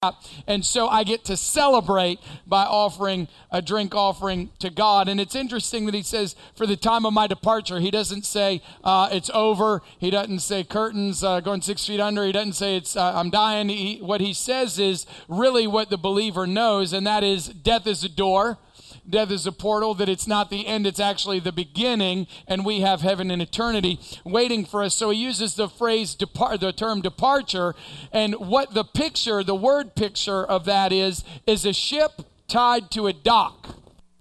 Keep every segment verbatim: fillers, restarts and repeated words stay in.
And so I get to celebrate by offering a drink offering to God. And it's interesting that he says, for the time of my departure, he doesn't say uh, it's over. He doesn't say curtains uh, going six feet under. He doesn't say it's uh, I'm dying. He, what he says is really what the believer knows, and that is death is a door. Death is a portal, that it's not the end, it's actually the beginning, and we have heaven and eternity waiting for us. So he uses the phrase, depart, the term departure, and what the picture, the word picture of that is, is a ship tied to a dock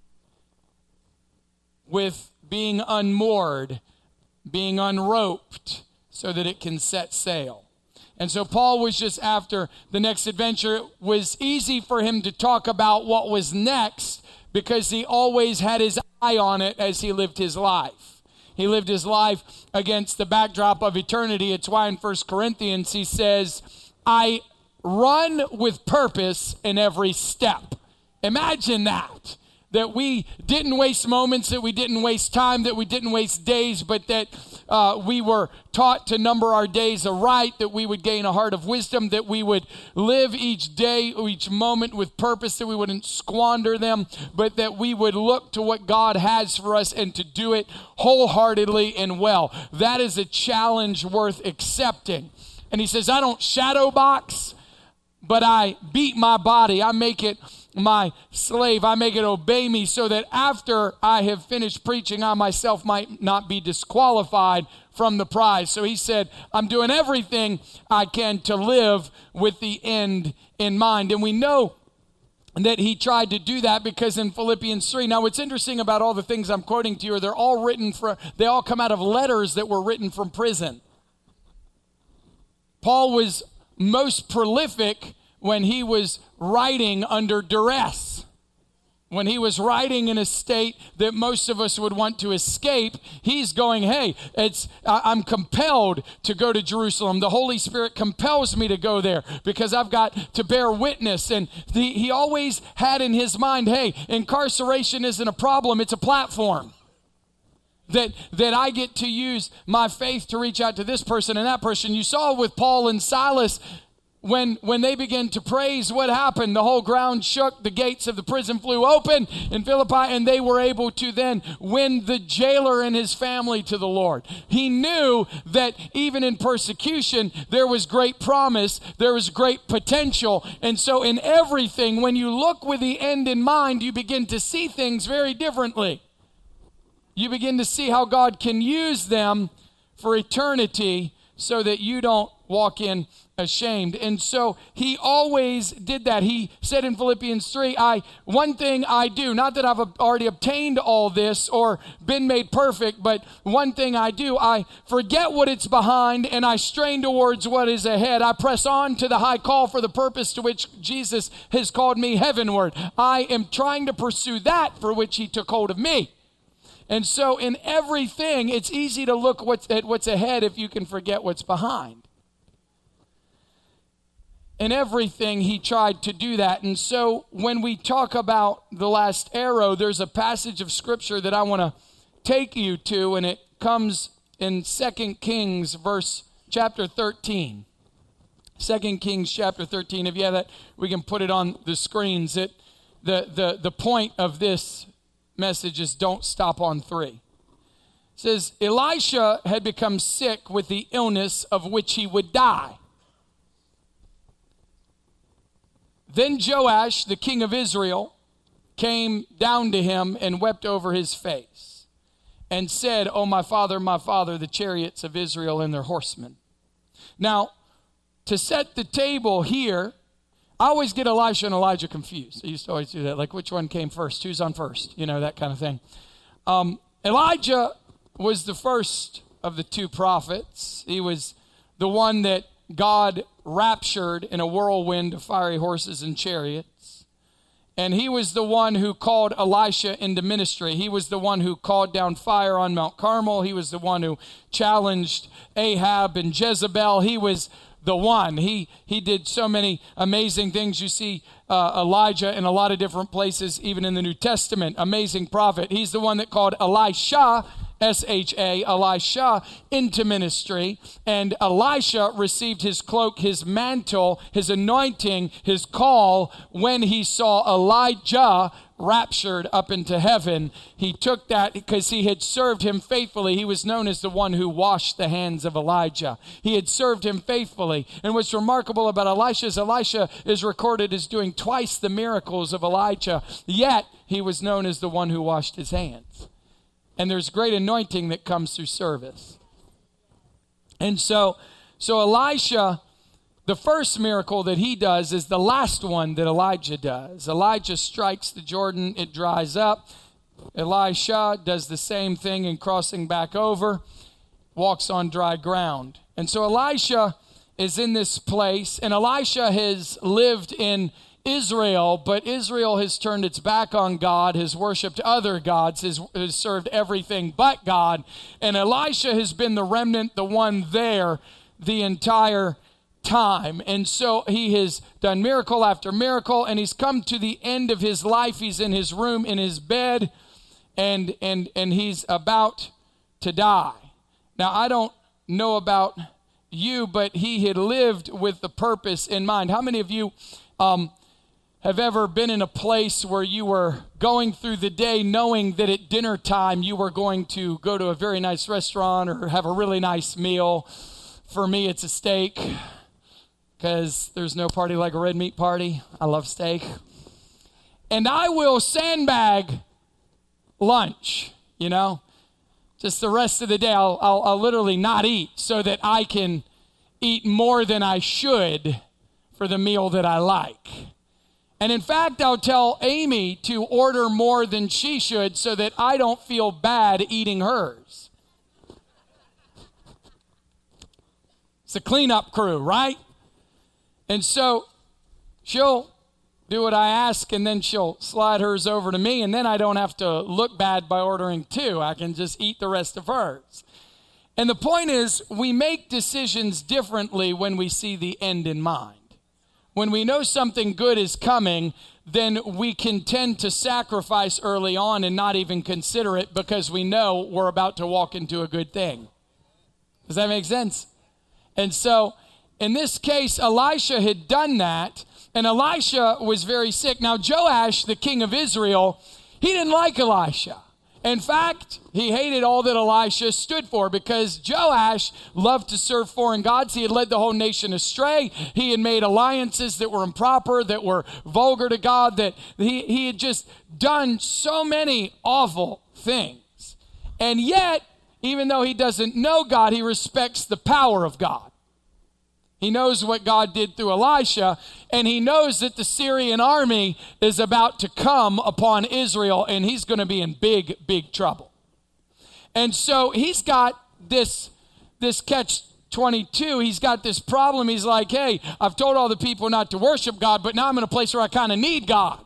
with being unmoored, being unroped, so that it can set sail. And so Paul was just after the next adventure. It was easy for him to talk about what was next, because he always had his eye on it as he lived his life. He lived his life against the backdrop of eternity. It's why in First Corinthians he says, I run with purpose in every step. Imagine that. That we didn't waste moments, that we didn't waste time, that we didn't waste days, but that uh, we were taught to number our days aright, that we would gain a heart of wisdom, that we would live each day, each moment with purpose, that we wouldn't squander them, but that we would look to what God has for us and to do it wholeheartedly and well. That is a challenge worth accepting. And he says, I don't shadow box, but I beat my body. I make it my slave. I make it obey me, so that after I have finished preaching, I myself might not be disqualified from the prize. So he said, I'm doing everything I can to live with the end in mind. And we know that he tried to do that because in Philippians three, now what's interesting about all the things I'm quoting to you are they're all written for, they all come out of letters that were written from prison. Paul was most prolific when he was writing under duress. When he was writing in a state that most of us would want to escape, he's going, hey, it's I'm compelled to go to Jerusalem. The Holy Spirit compels me to go there because I've got to bear witness. And the, he always had in his mind, hey, incarceration isn't a problem, it's a platform. That, that I get to use my faith to reach out to this person and that person. You saw with Paul and Silas, When when they began to praise, what happened? The whole ground shook, the gates of the prison flew open in Philippi, and they were able to then win the jailer and his family to the Lord. He knew that even in persecution, there was great promise, there was great potential. And so in everything, when you look with the end in mind, you begin to see things very differently. You begin to see how God can use them for eternity so that you don't walk in ashamed. And so he always did that. He said in Philippians three, I one thing I do, not that I've already obtained all this or been made perfect, but one thing I do, I forget what it's behind and I strain towards what is ahead. I press on to the high call for the purpose to which Jesus has called me heavenward. I am trying to pursue that for which he took hold of me. And so in everything, it's easy to look what's, at what's ahead if you can forget what's behind. In everything, he tried to do that. And so when we talk about the last arrow, there's a passage of scripture that I want to take you to, and it comes in Second Kings, verse chapter thirteen. Second Kings chapter thirteen. If you have that, we can put it on the screens. It, the, the, the point of this message is don't stop on three. It says, Elisha had become sick with the illness of which he would die. Then Joash, the king of Israel, came down to him and wept over his face and said, Oh, my father, my father, the chariots of Israel and their horsemen. Now, to set the table here, I always get Elisha and Elijah confused. I used to always do that, like which one came first, who's on first, you know, that kind of thing. Um, Elijah was the first of the two prophets. He was the one that God raptured in a whirlwind of fiery horses and chariots. And he was the one who called Elisha into ministry. He was the one who called down fire on Mount Carmel. He was the one who challenged Ahab and Jezebel. He was the one. He he did so many amazing things. You see uh, Elijah in a lot of different places, even in the New Testament. Amazing prophet. He's the one that called Elisha S H A, Elisha, into ministry. And Elisha received his cloak, his mantle, his anointing, his call when he saw Elijah raptured up into heaven. He took that because he had served him faithfully. He was known as the one who washed the hands of Elijah. He had served him faithfully. And what's remarkable about Elisha is Elisha is recorded as doing twice the miracles of Elijah, yet he was known as the one who washed his hands. And there's great anointing that comes through service. And so, so Elisha, the first miracle that he does is the last one that Elijah does. Elijah strikes the Jordan, it dries up. Elisha does the same thing in crossing back over, walks on dry ground. And so Elisha is in this place, and Elisha has lived in Israel, but Israel has turned its back on God, has worshiped other gods, has, has served everything but God. And Elisha has been the remnant, the one there the entire time. And so he has done miracle after miracle, and he's come to the end of his life. He's in his room, in his bed, and and and he's about to die. Now, I don't know about you, but he had lived with the purpose in mind. How many of you um, have ever been in a place where you were going through the day knowing that at dinner time you were going to go to a very nice restaurant or have a really nice meal? For me, it's a steak, because there's no party like a red meat party. I love steak. And I will sandbag lunch, you know. Just the rest of the day, I'll, I'll, I'll literally not eat so that I can eat more than I should for the meal that I like. And in fact, I'll tell Amy to order more than she should so that I don't feel bad eating hers. It's a cleanup crew, right? And so she'll do what I ask, and then she'll slide hers over to me, and then I don't have to look bad by ordering two. I can just eat the rest of hers. And the point is, we make decisions differently when we see the end in mind. When we know something good is coming, then we can tend to sacrifice early on and not even consider it because we know we're about to walk into a good thing. Does that make sense? And so, in this case, Elisha had done that, and Elisha was very sick. Now, Joash, the king of Israel, he didn't like Elisha. In fact, he hated all that Elisha stood for because Joash loved to serve foreign gods. He had led the whole nation astray. He had made alliances that were improper, that were vulgar to God, that he, he had just done so many awful things. And yet, even though he doesn't know God, he respects the power of God. He knows what God did through Elisha, and he knows that the Syrian army is about to come upon Israel, and he's going to be in big, big trouble. And so he's got this, this catch twenty-two. He's got this problem. He's like, hey, I've told all the people not to worship God, but now I'm in a place where I kind of need God.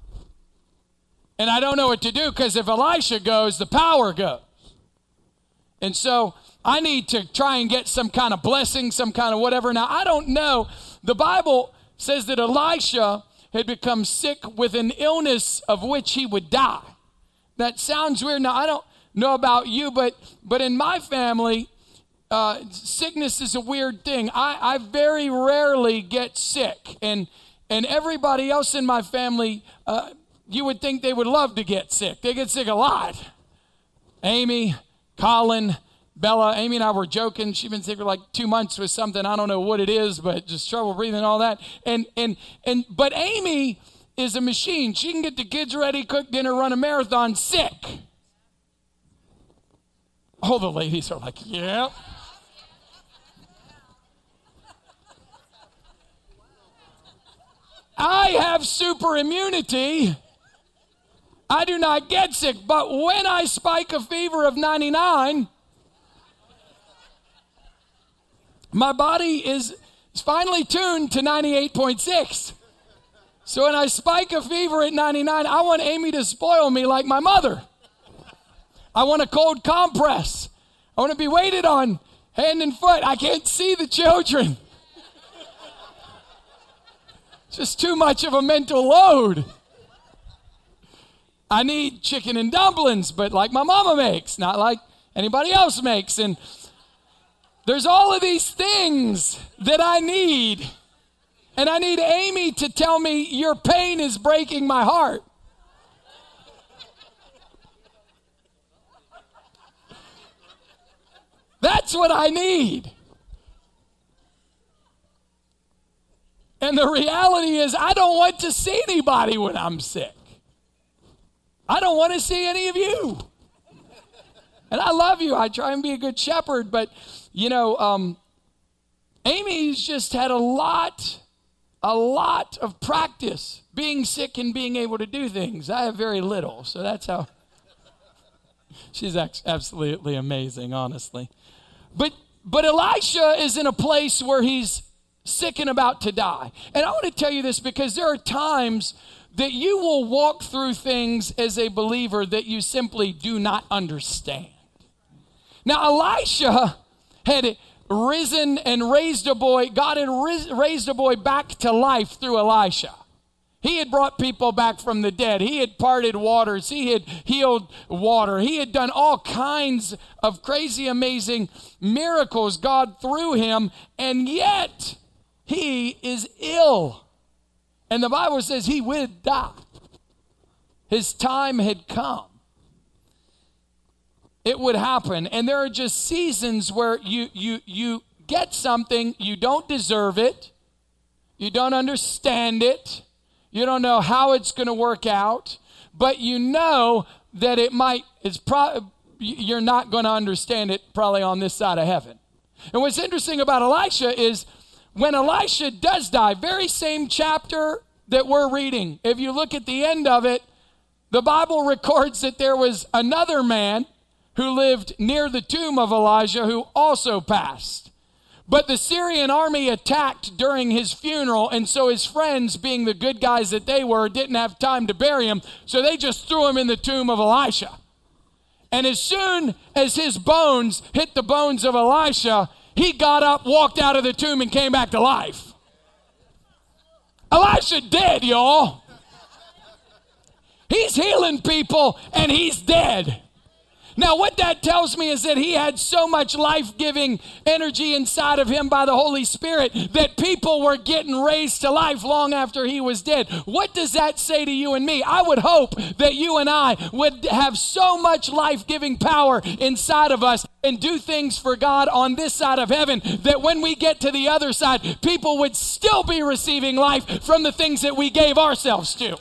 And I don't know what to do because if Elisha goes, the power goes. And so I need to try and get some kind of blessing, some kind of whatever. Now, I don't know. The Bible says that Elisha had become sick with an illness of which he would die. That sounds weird. Now, I don't know about you, but but in my family, uh, sickness is a weird thing. I, I very rarely get sick. And, and everybody else in my family, uh, you would think they would love to get sick. They get sick a lot. Amy, Colin, Bella, Amy and I were joking. She's been sick for like two months with something. I don't know what it is, but just trouble breathing and all that. And and and but Amy is a machine. She can get the kids ready, cook dinner, run a marathon, sick. All the ladies are like, yeah. I have super immunity. I do not get sick, but when I spike a fever of ninety-nine, my body is finally tuned to ninety-eight point six. So when I spike a fever at ninety-nine, I want Amy to spoil me like my mother. I want a cold compress. I want to be waited on hand and foot. I can't see the children. It's just too much of a mental load. I need chicken and dumplings, but like my mama makes, not like anybody else makes. And there's all of these things that I need. And I need Amy to tell me, your pain is breaking my heart. That's what I need. And the reality is, I don't want to see anybody when I'm sick. I don't want to see any of you. And I love you. I try and be a good shepherd. But, you know, um, Amy's just had a lot, a lot of practice being sick and being able to do things. I have very little. So that's how. She's absolutely amazing, honestly. But but Elisha is in a place where he's sick and about to die. And I want to tell you this because there are times that you will walk through things as a believer that you simply do not understand. Now, Elisha had risen and raised a boy. God had ris- raised a boy back to life through Elisha. He had brought people back from the dead. He had parted waters. He had healed water. He had done all kinds of crazy, amazing miracles, God, through him. And yet, he is ill. And the Bible says he would die. His time had come. It would happen. And there are just seasons where you you you get something, you don't deserve it. You don't understand it. You don't know how it's going to work out, but you know that it might, it's pro- you're not going to understand it probably on this side of heaven. And what's interesting about Elisha is when Elisha does die, very same chapter that we're reading, if you look at the end of it, the Bible records that there was another man who lived near the tomb of Elijah who also passed. But the Syrian army attacked during his funeral, and so his friends, being the good guys that they were, didn't have time to bury him, so they just threw him in the tomb of Elisha. And as soon as his bones hit the bones of Elisha, he got up, walked out of the tomb, and came back to life. Elisha dead, y'all. He's healing people, and he's dead. Now, what that tells me is that he had so much life-giving energy inside of him by the Holy Spirit that people were getting raised to life long after he was dead. What does that say to you and me? I would hope that you and I would have so much life-giving power inside of us and do things for God on this side of heaven that when we get to the other side, people would still be receiving life from the things that we gave ourselves to.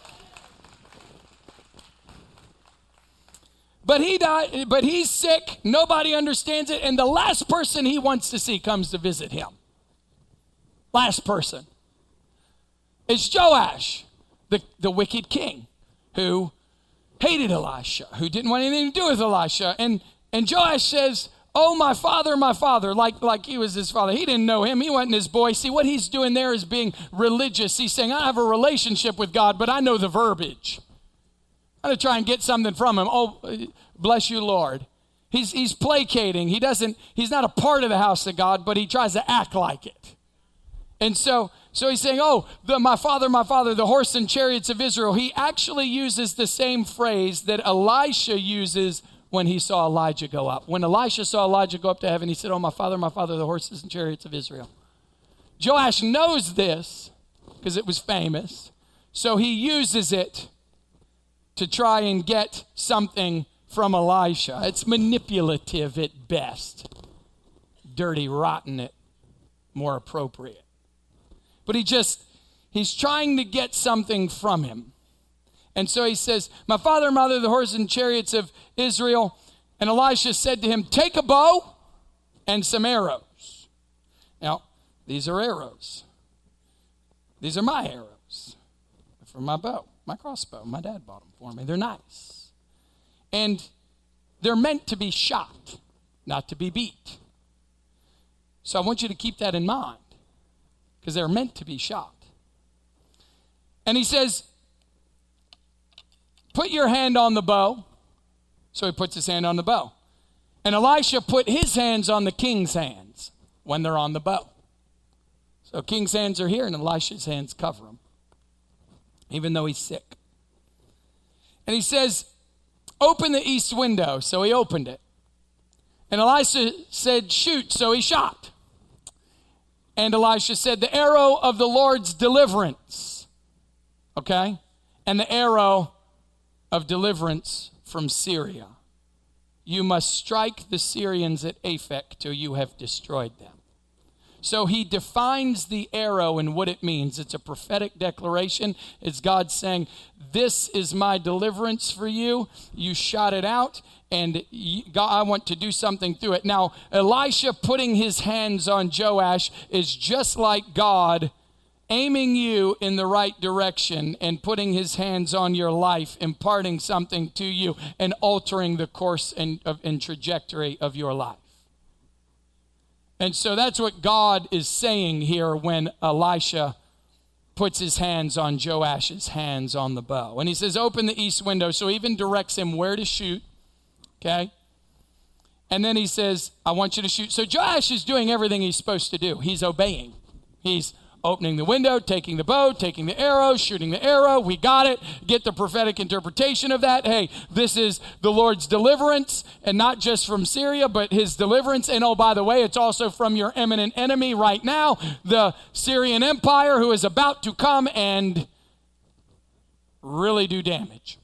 But he died, but he's sick. Nobody understands it. And the last person he wants to see comes to visit him. Last person. It's Joash, the, the wicked king, who hated Elisha, who didn't want anything to do with Elisha. And, and Joash says, oh, my father, my father, like, like he was his father. He didn't know him. He wasn't his boy. See, what he's doing there is being religious. He's saying, I have a relationship with God, but I know the verbiage. I'm going to try and get something from him. Oh, bless you, Lord. He's he's placating. He doesn't, he's not a part of the house of God, but he tries to act like it. And so, so he's saying, oh, the, my father, my father, the horse and chariots of Israel. He actually uses the same phrase that Elisha uses when he saw Elijah go up. When Elisha saw Elijah go up to heaven, he said, oh, my father, my father, the horses and chariots of Israel. Joash knows this because it was famous. So he uses it to try and get something from Elisha. It's manipulative at best. Dirty, rotten at more appropriate. But he just, he's trying to get something from him. And so he says, my father and mother, the horses and chariots of Israel. And Elisha said to him, take a bow and some arrows. Now, these are arrows. These are my arrows from my bow. My crossbow, my dad bought them for me. They're nice. And they're meant to be shot, not to be beat. So I want you to keep that in mind because they're meant to be shot. And he says, put your hand on the bow. So he puts his hand on the bow. And Elisha put his hands on the king's hands when they're on the bow. So king's hands are here and Elisha's hands cover him, even though he's sick. And he says, open the east window. So he opened it. And Elisha said, shoot. So he shot. And Elisha said, the arrow of the Lord's deliverance. Okay? And the arrow of deliverance from Syria. You must strike the Syrians at Aphek till you have destroyed them. So he defines the arrow and what it means. It's a prophetic declaration. It's God saying, this is my deliverance for you. You shot it out, and God, I want to do something through it. Now, Elisha putting his hands on Joash is just like God aiming you in the right direction and putting his hands on your life, imparting something to you, and altering the course and, and trajectory of your life. And so that's what God is saying here when Elisha puts his hands on Joash's hands on the bow. And he says, open the east window. So he even directs him where to shoot, okay? And then he says, I want you to shoot. So Joash is doing everything he's supposed to do. He's obeying. He's opening the window, taking the bow, taking the arrow, shooting the arrow. We got it. Get the prophetic interpretation of that. Hey, this is the Lord's deliverance, and not just from Syria, but his deliverance. And oh, by the way, it's also from your imminent enemy right now, the Syrian Empire, who is about to come and really do damage.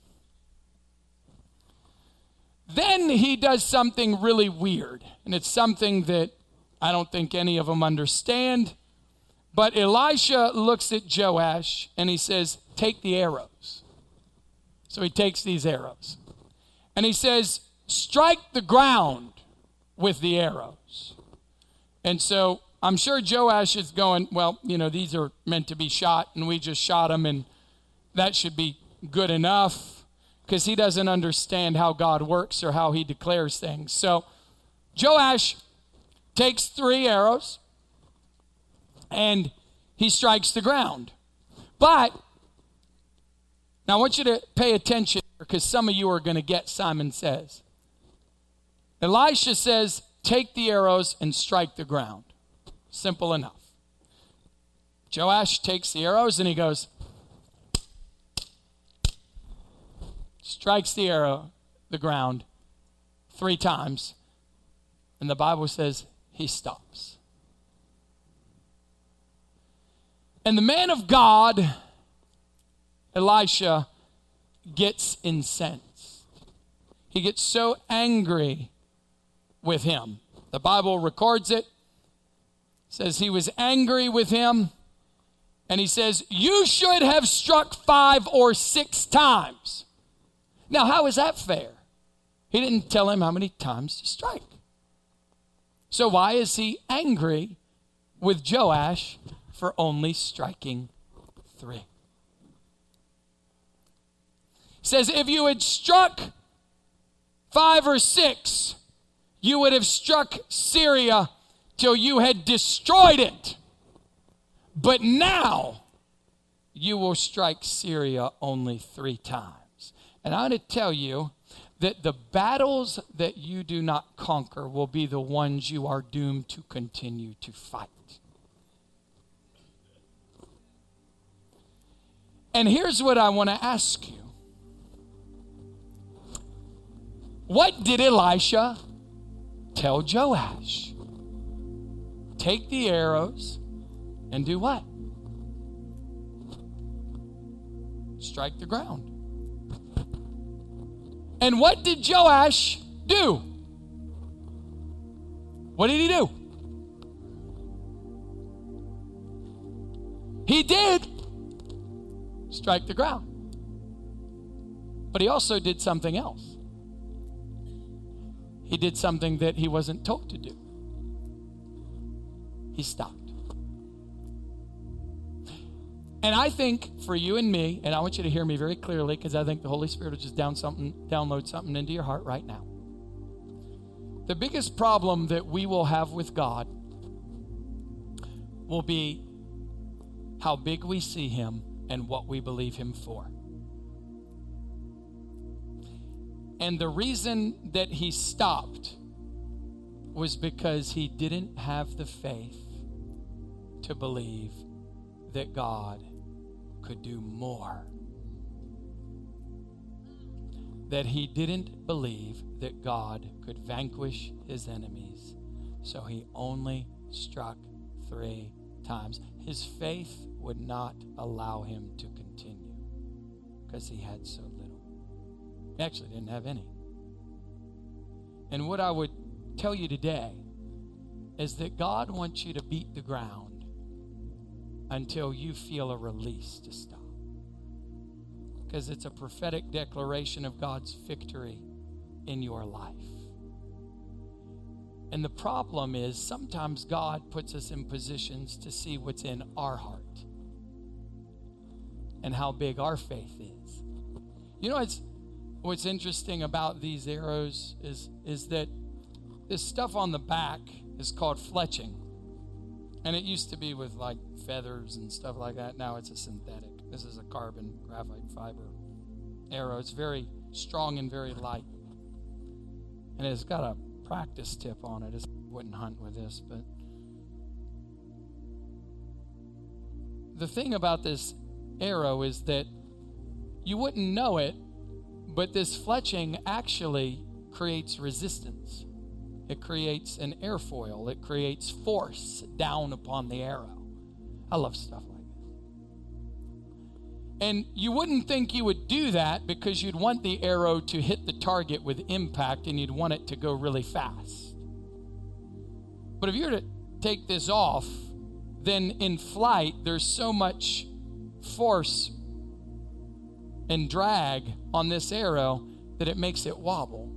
Then he does something really weird, and it's something that I don't think any of them understand. But Elisha looks at Joash and he says, take the arrows. So he takes these arrows. And he says, strike the ground with the arrows. And so I'm sure Joash is going, well, you know, these are meant to be shot, and we just shot them, and that should be good enough, because he doesn't understand how God works or how he declares things. So Joash takes three arrows, and he strikes the ground. But, now I want you to pay attention, because some of you are going to get Simon Says. Elisha says, take the arrows and strike the ground. Simple enough. Joash takes the arrows and he goes, strikes the arrow, the ground, three times. And the Bible says he stops. And the man of God, Elisha, gets incensed. He gets so angry with him. The Bible records it. It says he was angry with him. And he says, you should have struck five or six times. Now, how is that fair? He didn't tell him how many times to strike. So why is he angry with Joash for only striking three? He says, if you had struck five or six, you would have struck Syria till you had destroyed it. But now you will strike Syria only three times. And I want to tell you that the battles that you do not conquer will be the ones you are doomed to continue to fight. And here's what I want to ask you. What did Elisha tell Joash? Take the arrows and do what? Strike the ground. And what did Joash do? What did he do? He did strike the ground. But he also did something else. He did something that he wasn't told to do. He stopped. And I think for you and me, and I want you to hear me very clearly, because I think the Holy Spirit will just down something, download something into your heart right now. The biggest problem that we will have with God will be how big we see him and what we believe him for. And the reason that he stopped was because he didn't have the faith to believe that God could do more. that he didn't believe that God could vanquish his enemies, so he only struck three times. His faith would not allow him to continue because he had so little. He actually didn't have any. And what I would tell you today is that God wants you to beat the ground until you feel a release to stop. Because it's a prophetic declaration of God's victory in your life. And the problem is sometimes God puts us in positions to see what's in our heart and how big our faith is. You know what's, what's interesting about these arrows is, is that this stuff on the back is called fletching. And it used to be with like feathers and stuff like that. Now it's a synthetic. This is a carbon graphite fiber arrow. It's very strong and very light. And it's got a practice tip on it. I wouldn't hunt with this, but the thing about this arrow is that you wouldn't know it, but this fletching actually creates resistance. It creates an airfoil. It creates force down upon the arrow. I love stuff like this. And you wouldn't think you would do that because you'd want the arrow to hit the target with impact and you'd want it to go really fast. But if you were to take this off, then in flight, there's so much force and drag on this arrow that it makes it wobble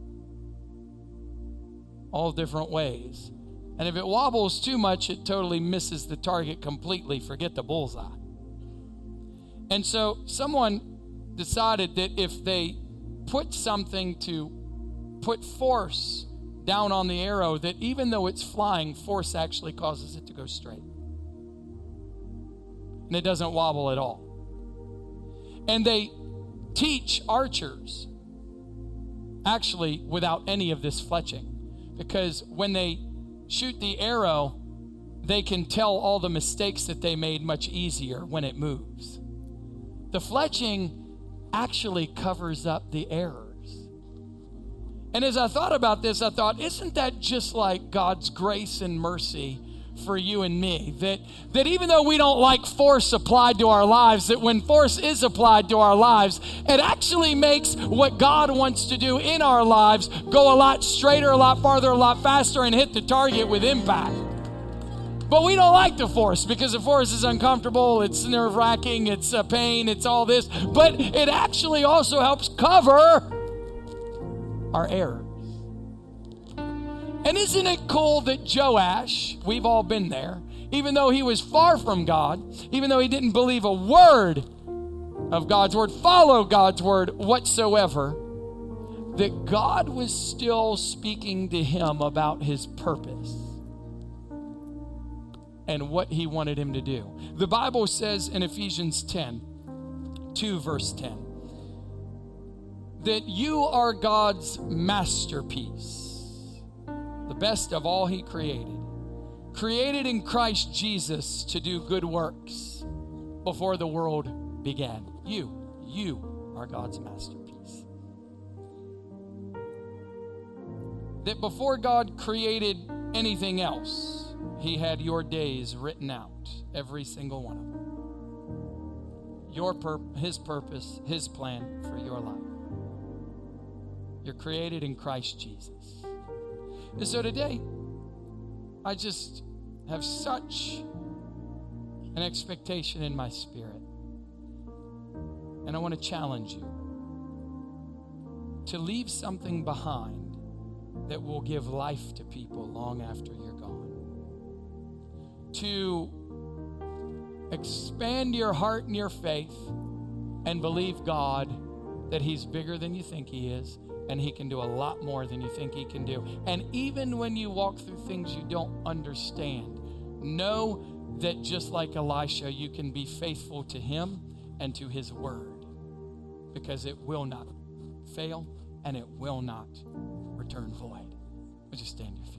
all different ways. And if it wobbles too much, it totally misses the target completely. Forget the bullseye. And so someone decided that if they put something to put force down on the arrow, that even though it's flying, force actually causes it to go straight. And it doesn't wobble at all. And they teach archers actually without any of this fletching. Because when they shoot the arrow, they can tell all the mistakes that they made much easier when it moves. The fletching actually covers up the errors. And as I thought about this, I thought, isn't that just like God's grace and mercy for you and me? That, that even though we don't like force applied to our lives, that when force is applied to our lives, it actually makes what God wants to do in our lives go a lot straighter, a lot farther, a lot faster, and hit the target with impact. But we don't like the force because the force is uncomfortable, it's nerve-wracking, it's a pain, it's all this. But it actually also helps cover our errors. And isn't it cool that Joash, we've all been there, even though he was far from God, even though he didn't believe a word of God's word, follow God's word whatsoever, that God was still speaking to him about his purpose and what he wanted him to do. The Bible says in Ephesians ten, two verse ten, that you are God's masterpiece, the best of all he created, created in Christ Jesus to do good works before the world began. You, you are God's masterpiece. That before God created anything else, he had your days written out, every single one of them. Your pur- his purpose, his plan for your life. You're created in Christ Jesus. And so today, I just have such an expectation in my spirit. And I want to challenge you to leave something behind that will give life to people long after you're gone. To expand your heart and your faith and believe God that he's bigger than you think he is, and he can do a lot more than you think he can do. And even when you walk through things you don't understand, know that just like Elisha, you can be faithful to him and to his word, because it will not fail and it will not return void. Would you stand your feet?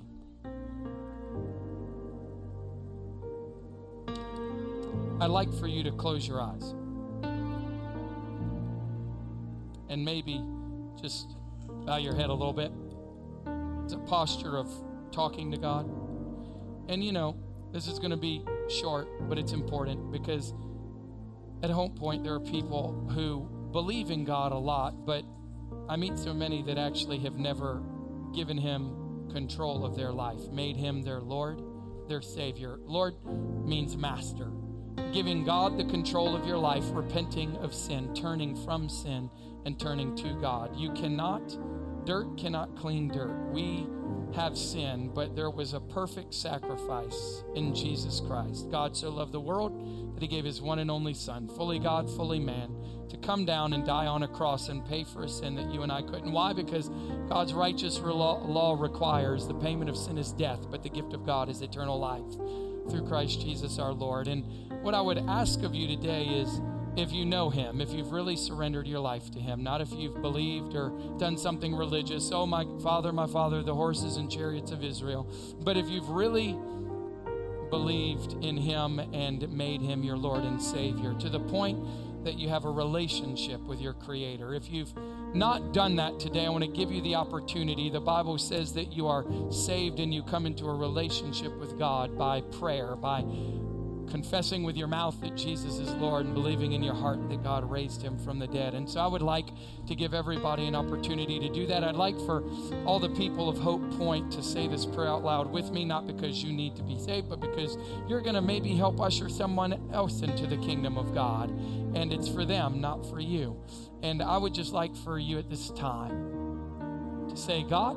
I'd like for you to close your eyes and maybe just bow your head a little bit. It's a posture of talking to God. And you know, this is going to be short, but it's important because at Home Point, there are people who believe in God a lot, but I meet so many that actually have never given Him control of their life, made Him their Lord, their Savior. Lord means master. Giving God the control of your life, repenting of sin, turning from sin, and turning to God. You cannot, dirt cannot clean dirt. We have sin, but there was a perfect sacrifice in Jesus Christ. God so loved the world that He gave His one and only Son, fully God, fully man, to come down and die on a cross and pay for a sin that you and I couldn't. Why? Because God's righteous law, law requires the payment of sin is death, but the gift of God is eternal life through Christ Jesus our Lord. And what I would ask of you today is, if you know Him, if you've really surrendered your life to Him, not if you've believed or done something religious, oh my Father, my Father, the horses and chariots of Israel, but if you've really believed in Him and made Him your Lord and Savior to the point that you have a relationship with your Creator. If you've not done that today, I want to give you the opportunity. The Bible says that you are saved and you come into a relationship with God by prayer, by confessing with your mouth that Jesus is Lord and believing in your heart that God raised Him from the dead. And so I would like to give everybody an opportunity to do that. I'd like for all the people of Hope Point to say this prayer out loud with me, not because you need to be saved, but because you're going to maybe help usher someone else into the kingdom of God. And it's for them, not for you. And I would just like for you at this time to say, God,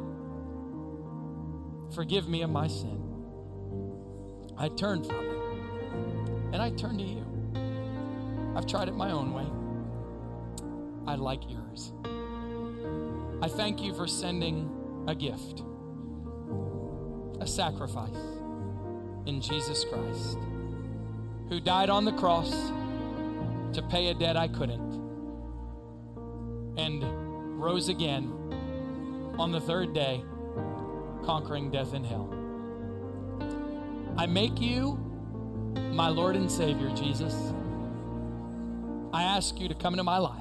forgive me of my sin. I turn from it. And I turn to you. I've tried it my own way. I like yours. I thank you for sending a gift, a sacrifice in Jesus Christ, who died on the cross to pay a debt I couldn't, and rose again on the third day, conquering death and hell. I make you my Lord and Savior, Jesus. I ask you to come into my life.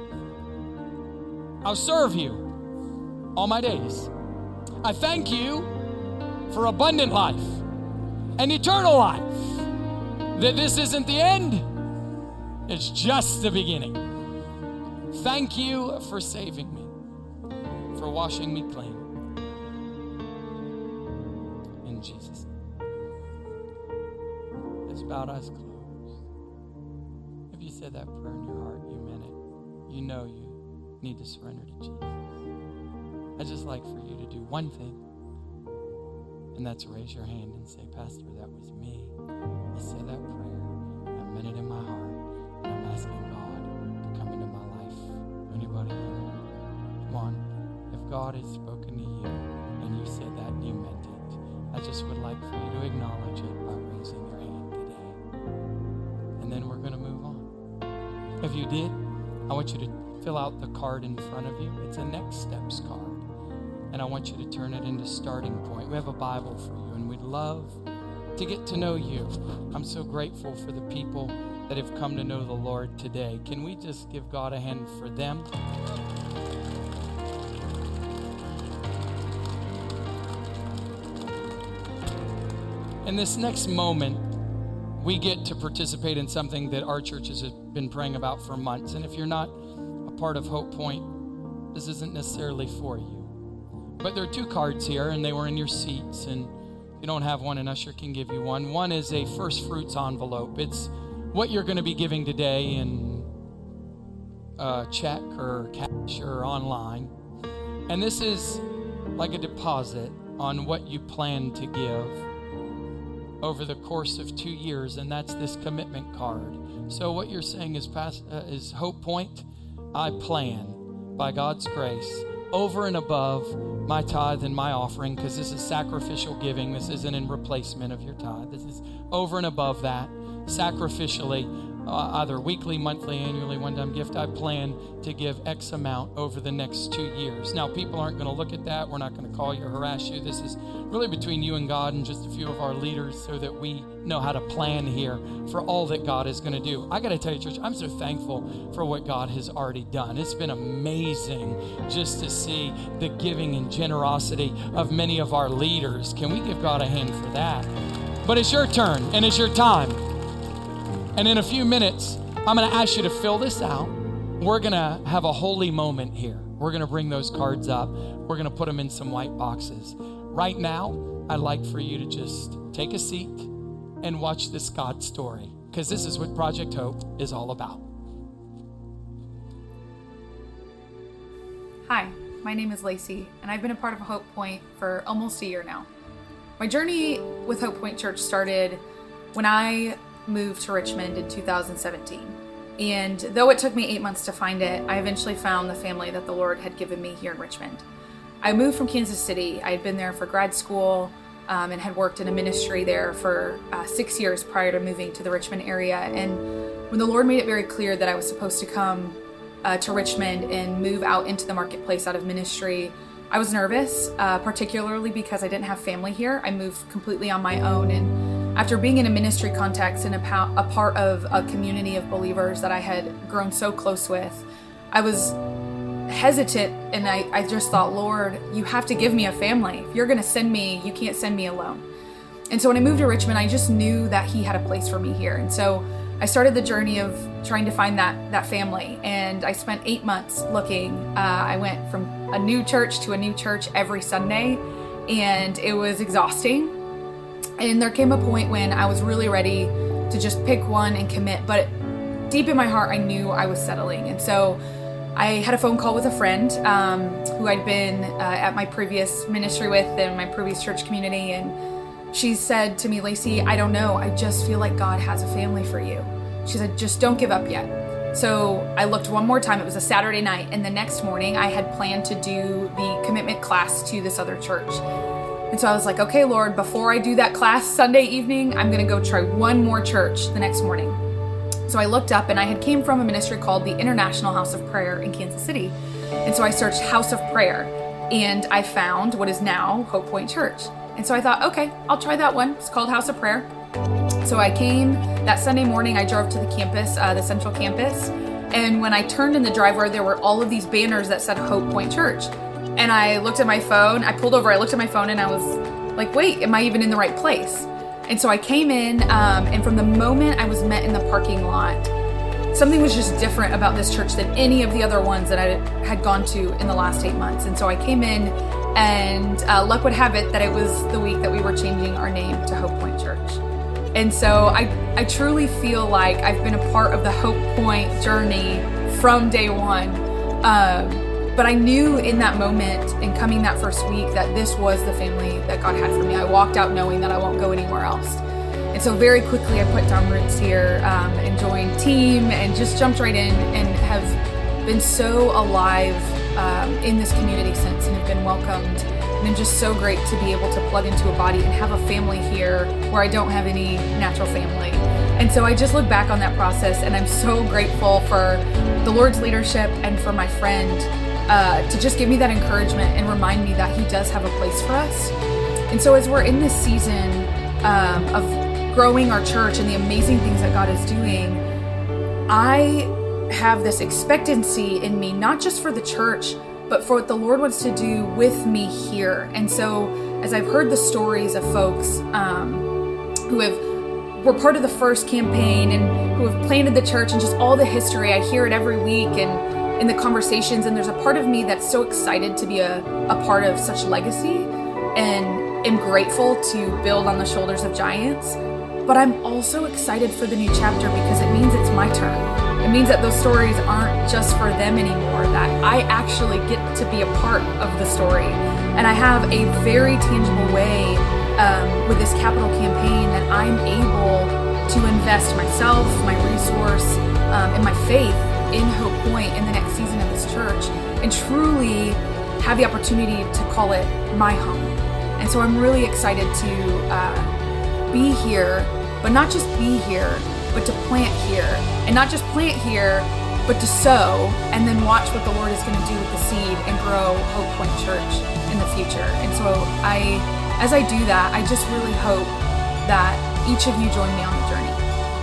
I'll serve you all my days. I thank you for abundant life and eternal life. That this isn't the end, it's just the beginning. Thank you for saving me, for washing me clean. In Jesus' name. Bowed eyes closed. If you said that prayer in your heart, you meant it. You know you need to surrender to Jesus. I'd just like for you to do one thing, and that's raise your hand and say, Pastor, that was me. I said that prayer. I meant it in my heart, and I'm asking God to come into my life. Anybody here? Come on. If God has spoken to you and you said that and you meant it, I just would like for you to acknowledge it by raising your hand. And then we're going to move on. If you did, I want you to fill out the card in front of you. It's a Next Steps card. And I want you to turn it into Starting Point. We have a Bible for you, and we'd love to get to know you. I'm so grateful for the people that have come to know the Lord today. Can we just give God a hand for them? In this next moment, we get to participate in something that our churches have been praying about for months. And if you're not a part of Hope Point, this isn't necessarily for you. But there are two cards here, and they were in your seats. And if you don't have one, an usher can give you one. One is a first fruits envelope. It's what you're going to be giving today in a check or cash or online. And this is like a deposit on what you plan to give over the course of two years, and that's this commitment card. So what you're saying is, past, uh, is Hope Point, I plan, by God's grace, over and above my tithe and my offering, because this is sacrificial giving. This isn't in replacement of your tithe. This is over and above that. Sacrificially, uh, either weekly, monthly, annually, one-time gift. I plan to give X amount over the next two years. Now, people aren't going to look at that. We're not going to call you or harass you. This is really between you and God and just a few of our leaders so that we know how to plan here for all that God is going to do. I got to tell you, church, I'm so thankful for what God has already done. It's been amazing just to see the giving and generosity of many of our leaders. Can we give God a hand for that? But it's your turn and it's your time. And in a few minutes, I'm going to ask you to fill this out. We're going to have a holy moment here. We're going to bring those cards up. We're going to put them in some white boxes. Right now, I'd like for you to just take a seat and watch this God story, because this is what Project Hope is all about. Hi, my name is Lacey, and I've been a part of Hope Point for almost a year now. My journey with Hope Point Church started when I moved to Richmond in two thousand seventeen. And though it took me eight months to find it, I eventually found the family that the Lord had given me here in Richmond. I moved from Kansas City. I had been there for grad school um, and had worked in a ministry there for uh, six years prior to moving to the Richmond area. And when the Lord made it very clear that I was supposed to come uh, to Richmond and move out into the marketplace out of ministry, I was nervous, uh, particularly because I didn't have family here. I moved completely on my own, and after being in a ministry context and a, pa- a part of a community of believers that I had grown so close with, I was hesitant, and I, I just thought, Lord, you have to give me a family. If you're going to send me, you can't send me alone. And so when I moved to Richmond, I just knew that he had a place for me here. And so I started the journey of trying to find that that family, and I spent eight months looking. Uh, I went from a new church to a new church every Sunday, and it was exhausting. And there came a point when I was really ready to just pick one and commit, but deep in my heart, I knew I was settling. And so I had a phone call with a friend um, who I'd been uh, at my previous ministry with in my previous church community, and she said to me, Lacey, I don't know, I just feel like God has a family for you. She said, just don't give up yet. So I looked one more time. It was a Saturday night, and the next morning I had planned to do the commitment class to this other church. And so I was like, okay, Lord, before I do that class Sunday evening, I'm going to go try one more church the next morning. So I looked up, and I had came from a ministry called the International House of Prayer in Kansas City. And so I searched House of Prayer, and I found what is now Hope Point Church. And so I thought, okay, I'll try that one. It's called House of Prayer. So I came that Sunday morning. I drove to the campus, uh, the central campus. And when I turned in the driveway, there were all of these banners that said Hope Point Church. And I looked at my phone. I pulled over. I looked at my phone, and I was like, wait, am I even in the right place? And so I came in, um, and from the moment I was met in the parking lot, something was just different about this church than any of the other ones that I had gone to in the last eight months. And so I came in, and uh, luck would have it that it was the week that we were changing our name to Hope Point Church. And so I, I truly feel like I've been a part of the Hope Point journey from day one. Um, but I knew in that moment and coming that first week that this was the family that God had for me. I walked out knowing that I won't go anywhere else. And so very quickly I put down roots here um, and joined team and just jumped right in and have been so alive um, in this community since, and have been welcomed. And I'm just so great to be able to plug into a body and have a family here where I don't have any natural family. And so I just look back on that process, and I'm so grateful for the Lord's leadership and for my friend uh, to just give me that encouragement and remind me that he does have a place for us. And so as we're in this season um, of growing our church and the amazing things that God is doing, I have this expectancy in me, not just for the church, but for what the Lord wants to do with me here. And so as I've heard the stories of folks um, who have were part of the first campaign and who have planted the church and just all the history, I hear it every week and in the conversations, and there's a part of me that's so excited to be a, a part of such legacy and am grateful to build on the shoulders of giants. But I'm also excited for the new chapter because it means it's my turn. It means that those stories aren't just for them anymore, that I actually get to be a part of the story. And I have a very tangible way um, with this capital campaign that I'm able to invest myself, my resource, um, and my faith in Hope Point in the next season of this church, and truly have the opportunity to call it my home. And so I'm really excited to uh, be here, but not just be here, but to plant here, and not just plant here, but to sow and then watch what the Lord is going to do with the seed and grow Hope Point Church in the future. And so I, as I do that, I just really hope that each of you join me on the journey.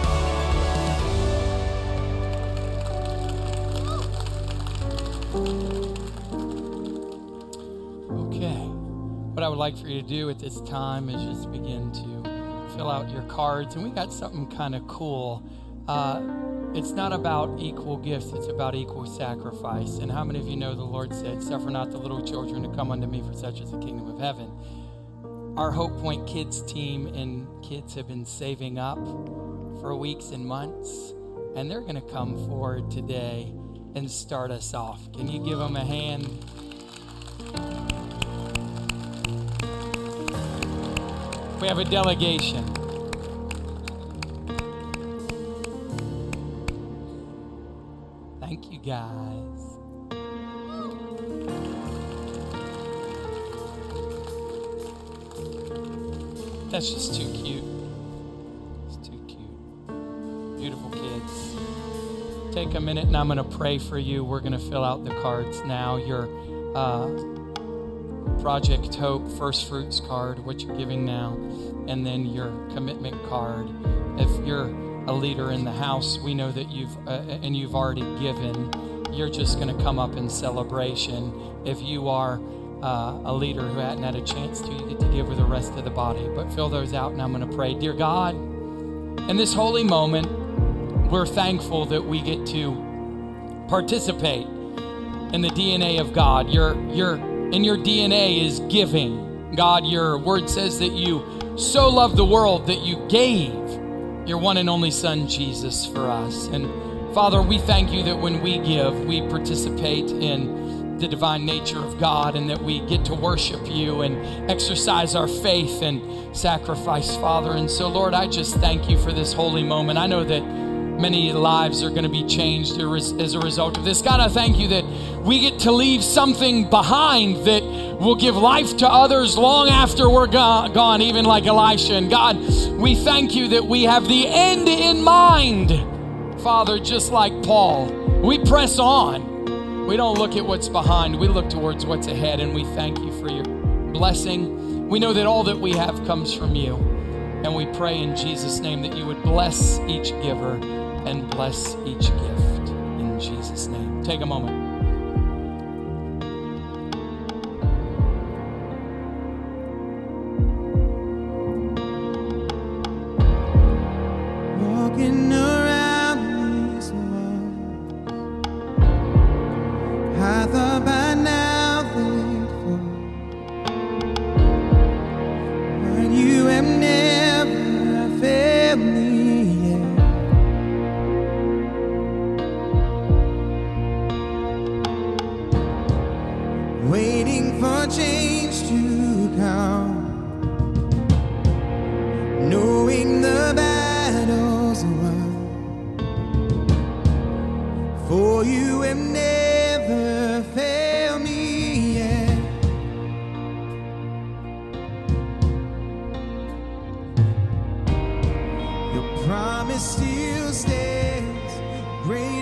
Okay. What I would like for you to do at this time is just begin to fill out your cards. And we got something kind of cool. Uh, it's not about equal gifts, it's about equal sacrifice. And how many of you know the Lord said, "Suffer not the little children to come unto me, for such is the kingdom of heaven." Our Hope Point Kids team and kids have been saving up for weeks and months, and they're going to come forward today and start us off. Can you give them a hand? We have a delegation. Thank you, guys. That's just too cute. It's too cute. Beautiful kids. Take a minute and I'm going to pray for you. We're going to fill out the cards now. Your uh, Project Hope First Fruits card, what you're giving now, and then your commitment card. If you're a leader in the house, we know that you've, uh, and you've already given, you're just going to come up in celebration. If you are uh, a leader who hadn't had a chance to, you get to give with the rest of the body. But fill those out and I'm going to pray. Dear God, in this holy moment, we're thankful that we get to participate in the D N A of God. Your, your, in your D N A is giving. God, your word says that you so loved the world that you gave your one and only Son, Jesus, for us. And Father, we thank you that when we give, we participate in the divine nature of God, and that we get to worship you and exercise our faith and sacrifice, Father. And so, Lord, I just thank you for this holy moment. I know that many lives are going to be changed as a result of this. God, I thank you that we get to leave something behind that will give life to others long after we're go- gone, even like Elisha. And God, we thank you that we have the end in mind, Father, just like Paul. We press on. We don't look at what's behind. We look towards what's ahead, and we thank you for your blessing. We know that all that we have comes from you, and we pray in Jesus' name that you would bless each giver and bless each gift in Jesus' name. Take a moment. Walking around this world, I thought by now they'd fall, but you have never failed me yet. Waiting for change to come, knowing the battle's won, for you have never failed me yet. Your promise still stands, great